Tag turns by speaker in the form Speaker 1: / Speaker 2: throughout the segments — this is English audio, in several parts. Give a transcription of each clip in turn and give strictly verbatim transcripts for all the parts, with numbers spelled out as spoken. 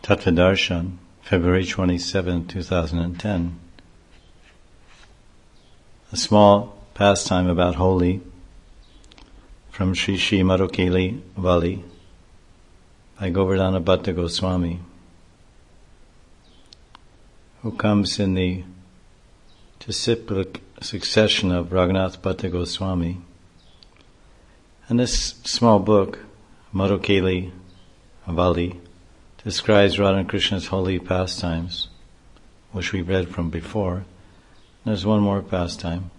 Speaker 1: Tattvadarshan, February twenty-seventh, two thousand ten. A small pastime about Holi from Sri Sri Madhukeli Vali by Govardhana Bhatta Goswami, who comes in the disciplic succession of Raghunath Bhatta Goswami. And this small book, Madhukeli Vali, describes Radha and Krishna's holy pastimes, which we read from before. There's one more pastime.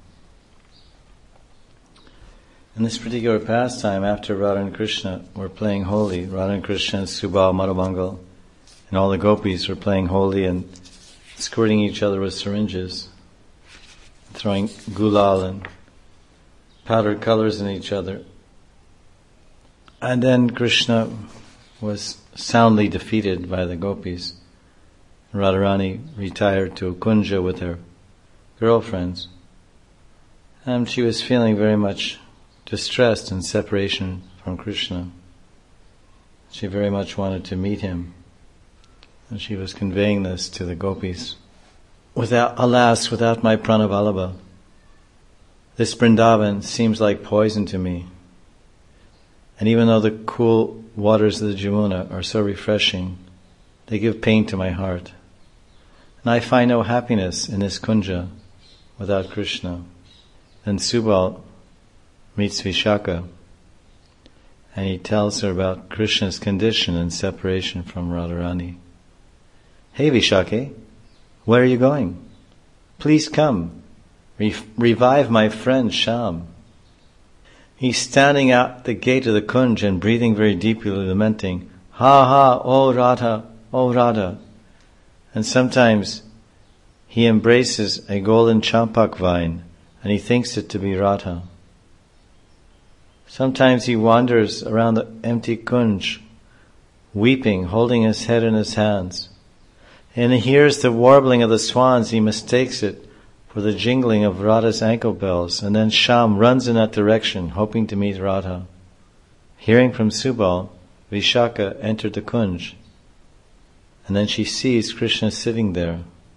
Speaker 1: In this particular pastime, after Radha and Krishna were playing Holi, Radha and Krishna and Subal, Madhumangal, and all the gopis were playing Holi and squirting each other with syringes, throwing gulal and powdered colors in each other. And then Krishna was soundly defeated by the gopis. Radharani retired to Kunja with her girlfriends. And she was feeling very much distressed in separation from Krishna. She very much wanted to meet him. And she was conveying this to the gopis. Without, alas, without my Pranavallabha, this Vrindavan seems like poison to me. And even though the cool waters of the Jamuna are so refreshing, they give pain to my heart. And I find no happiness in this Kunja without Krishna. Then Subal meets Vishaka, and he tells her about Krishna's condition and separation from Radharani. Hey Vishake, where are you going? Please come, Re- revive my friend Sham. He's standing out the gate of the Kunj and breathing very deeply, lamenting, Ha ha, oh Radha, oh Radha. And sometimes he embraces a golden champak vine and he thinks it to be Radha. Sometimes he wanders around the empty Kunj, weeping, holding his head in his hands. And he hears the warbling of the swans, he mistakes it for the jingling of Radha's ankle bells, and then Sham runs in that direction, hoping to meet Radha. Hearing from Subal, Vishaka entered the Kunj, and then she sees Krishna sitting there.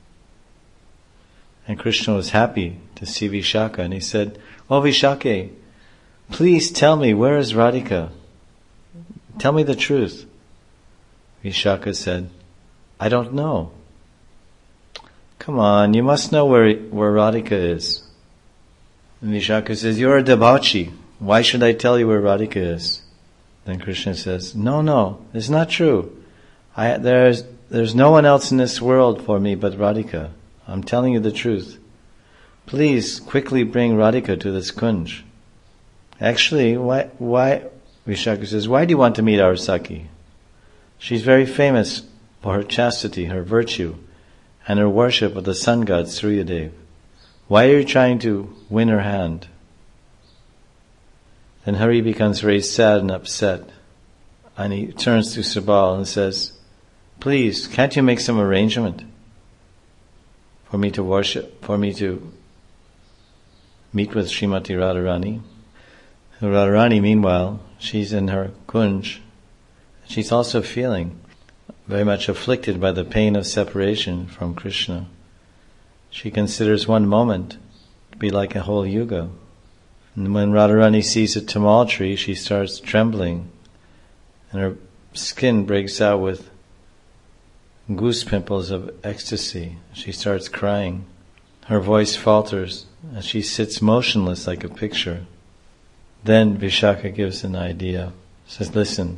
Speaker 1: And Krishna was happy to see Vishaka, and he said, Oh Vishake, please tell me, where is Radhika? Tell me the truth. Vishaka said, I don't know. Come on, you must know where where Radhika is. And Vishaka says, you're a debauchee. Why should I tell you where Radhika is? Then Krishna says, no, no, it's not true. I, there's there's no one else in this world for me but Radhika. I'm telling you the truth. Please quickly bring Radhika to this Kunj. Actually, why, why, Vishaka says, why do you want to meet our Saki? She's very famous for her chastity, her virtue, and her worship of the sun god Suryadev. Why are you trying to win her hand? Then Hari becomes very sad and upset, and he turns to Subal and says, please, can't you make some arrangement for me to worship, for me to meet with Srimati Radharani? Radharani, meanwhile, she's in her kunj. She's also feeling very much afflicted by the pain of separation from Krishna. She considers one moment to be like a whole yuga. And when Radharani sees a tamal tree, she starts trembling, and her skin breaks out with goose pimples of ecstasy. She starts crying. Her voice falters, and she sits motionless like a picture. Then Vishaka gives an idea. Says, listen,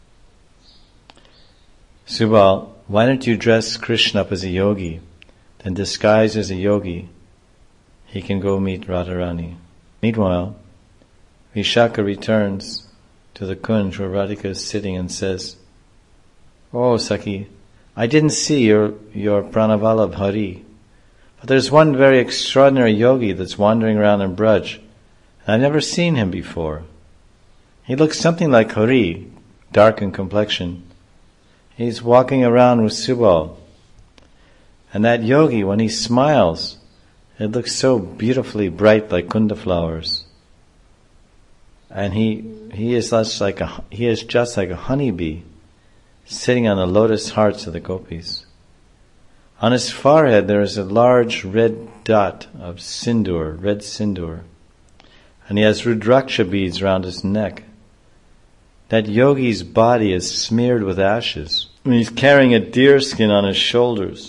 Speaker 1: Subal, why don't you dress Krishna up as a yogi? Then disguised as a yogi, he can go meet Radharani. Meanwhile, Vishaka returns to the Kunj where Radhika is sitting and says, Oh Saki, I didn't see your, your Pranavallabha Hari, but there's one very extraordinary yogi that's wandering around in Braj, and I've never seen him before. He looks something like Hari, dark in complexion. He's walking around with Subal. And that yogi, when he smiles, it looks so beautifully bright like kunda flowers. And he he is just like a he is just like a honeybee. sitting on the lotus hearts of the gopis. On his forehead there is a large red dot of sindoor, red sindoor, and he has rudraksha beads around his neck. That yogi's body is smeared with ashes, and he's carrying a deer skin on his shoulders.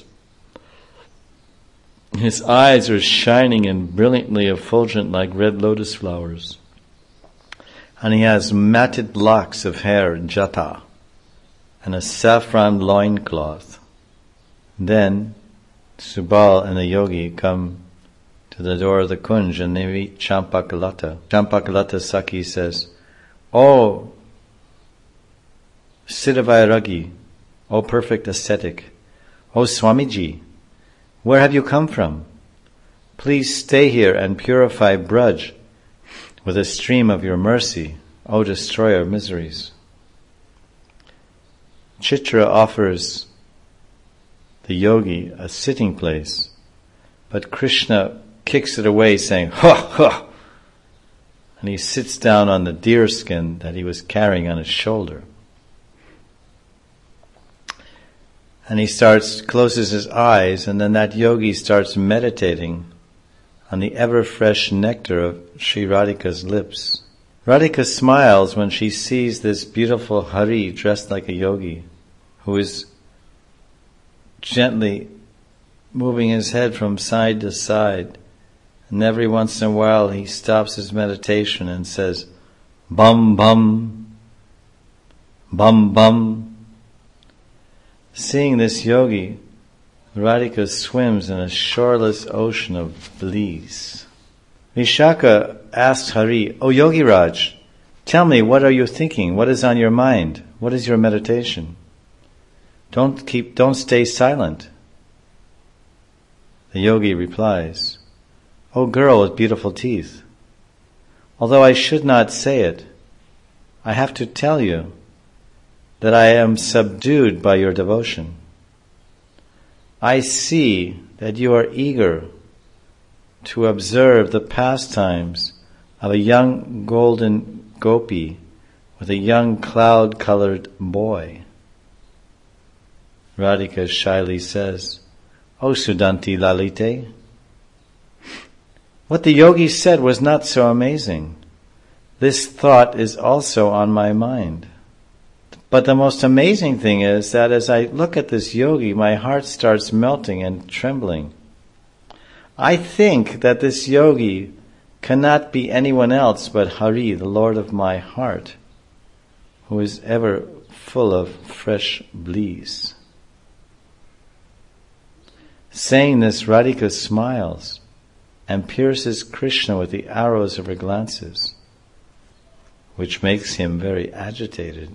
Speaker 1: His eyes are shining and brilliantly effulgent like red lotus flowers. And he has matted locks of hair, jata, and a saffron loincloth. Then Subal and the yogi come to the door of the kunj and they meet Champakalata. Champakalata Saki says, "Oh, Siddhavairagi, O perfect ascetic, O Swamiji, where have you come from? Please stay here and purify Braj with a stream of your mercy, O destroyer of miseries." Chitra offers the yogi a sitting place, but Krishna kicks it away saying, "Ha, ha!" And he sits down on the deer skin that he was carrying on his shoulder. And he starts, closes his eyes, and then that yogi starts meditating on the ever-fresh nectar of Sri Radhika's lips. Radhika smiles when she sees this beautiful Hari dressed like a yogi, who is gently moving his head from side to side. And every once in a while he stops his meditation and says, "Bum bum, bum bum." Seeing this yogi, Radhika swims in a shoreless ocean of bliss. Vishaka asked Hari, "O Yogi Raj, tell me, what are you thinking? What is on your mind? What is your meditation? Don't keep, don't stay silent." The yogi replies, "O girl with beautiful teeth, although I should not say it, I have to tell you that I am subdued by your devotion. I see that you are eager to observe the pastimes of a young golden gopi with a young cloud-colored boy." Radhika shyly says, "O Sudanti Lalite, what the yogi said was not so amazing. This thought is also on my mind. But the most amazing thing is that as I look at this yogi, my heart starts melting and trembling. I think that this yogi cannot be anyone else but Hari, the Lord of my heart, who is ever full of fresh bliss." Saying this, Radhika smiles and pierces Krishna with the arrows of her glances, which makes him very agitated.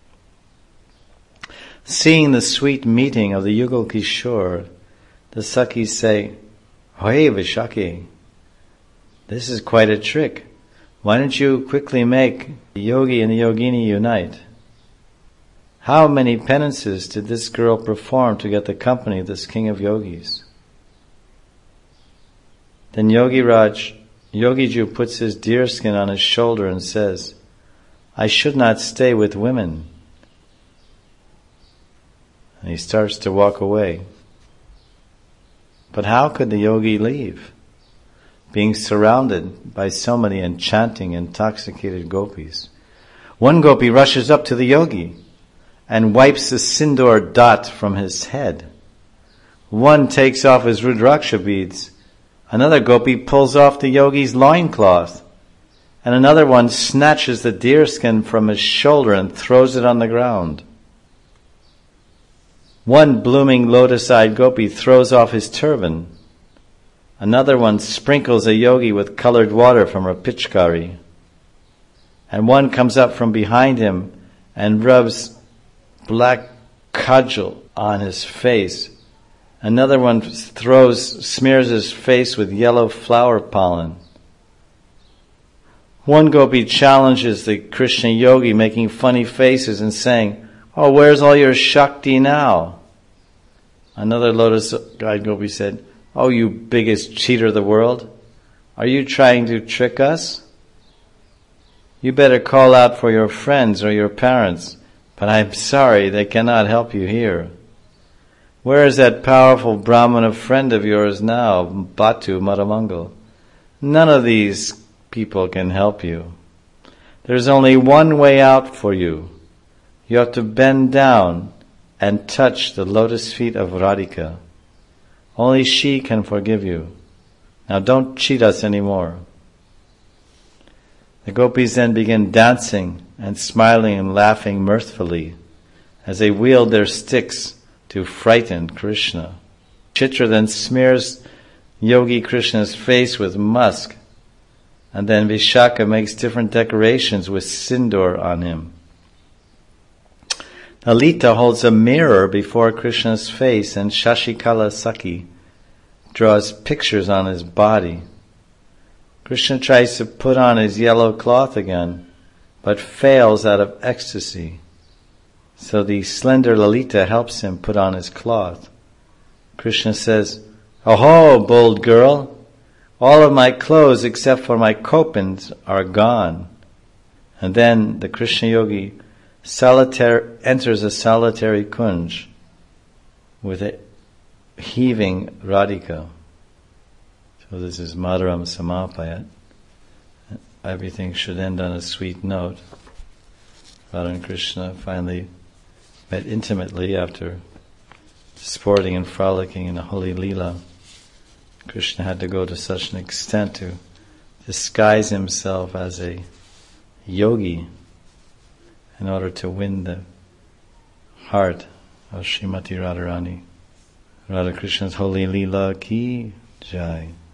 Speaker 1: Seeing the sweet meeting of the Yugal Kishore, the Sakis say, "Hey Vishaki, this is quite a trick. Why don't you quickly make the yogi and the yogini unite? How many penances did this girl perform to get the company of this king of yogis?" Then Yogi Raj, Yogiju puts his deerskin on his shoulder and says, "I should not stay with women." And he starts to walk away. But how could the yogi leave, being surrounded by so many enchanting, intoxicated gopis? One gopi rushes up to the yogi and wipes the sindoor dot from his head. One takes off his rudraksha beads. Another gopi pulls off the yogi's loincloth. And another one snatches the deerskin from his shoulder and throws it on the ground. One blooming lotus-eyed gopi throws off his turban. Another one sprinkles a yogi with colored water from her pitchkari. And one comes up from behind him and rubs black kajal on his face. Another one throws, smears his face with yellow flower pollen. One gopi challenges the Krishna yogi, making funny faces and saying, "Oh, where's all your Shakti now?" Another lotus-eyed gopi said, "Oh, you biggest cheater of the world, are you trying to trick us? You better call out for your friends or your parents, but I'm sorry they cannot help you here. Where is that powerful Brahmana friend of yours now, Batu Madhamangal? None of these people can help you. There's only one way out for you. You have to bend down and touch the lotus feet of Radhika. Only she can forgive you. Now don't cheat us anymore. The gopis then begin dancing and smiling and laughing mirthfully as they wield their sticks to frighten Krishna. Chitra then smears Yogi Krishna's face with musk, and then Vishaka makes different decorations with sindoor on him. Lalita holds a mirror before Krishna's face, and Shashikala Sakhi draws pictures on his body. Krishna tries to put on his yellow cloth again, but fails out of ecstasy. So the slender Lalita helps him put on his cloth. Krishna says, "Oho, bold girl, all of my clothes except for my kopins are gone." And then the Krishna yogi solitary, enters a solitary kunj with a heaving Radhika. So this is Madhuram Samapayat. Everything should end on a sweet note. Radha and Krishna finally met intimately after sporting and frolicking in a holy Leela. Krishna had to go to such an extent to disguise himself as a yogi in order to win the heart of Srimati Radharani. Radha Krishna's holy Leela ki jai.